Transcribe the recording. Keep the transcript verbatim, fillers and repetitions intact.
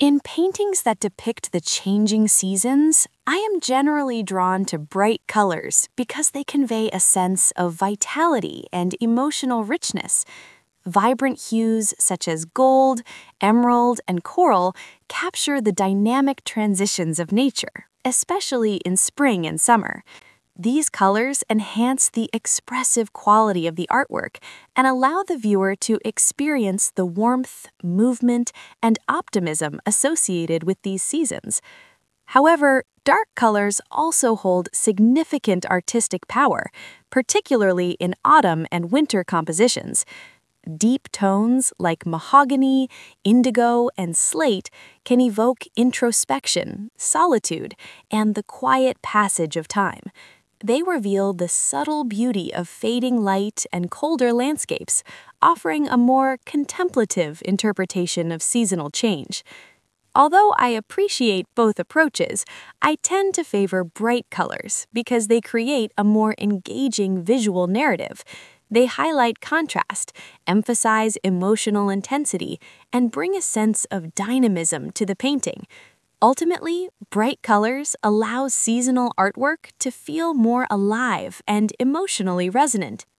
In paintings that depict the changing seasons, I am generally drawn to bright colors because they convey a sense of vitality and emotional richness. Vibrant hues such as gold, emerald, and coral capture the dynamic transitions of nature, especially in spring and summer. These colors enhance the expressive quality of the artwork and allow the viewer to experience the warmth, movement, and optimism associated with these seasons. However, dark colors also hold significant artistic power, particularly in autumn and winter compositions. Deep tones like mahogany, indigo, and slate can evoke introspection, solitude, and the quiet passage of time. They reveal the subtle beauty of fading light and colder landscapes, offering a more contemplative interpretation of seasonal change. Although I appreciate both approaches, I tend to favor bright colors because they create a more engaging visual narrative. They highlight contrast, emphasize emotional intensity, and bring a sense of dynamism to the painting. Ultimately, bright colors allow seasonal artwork to feel more alive and emotionally resonant.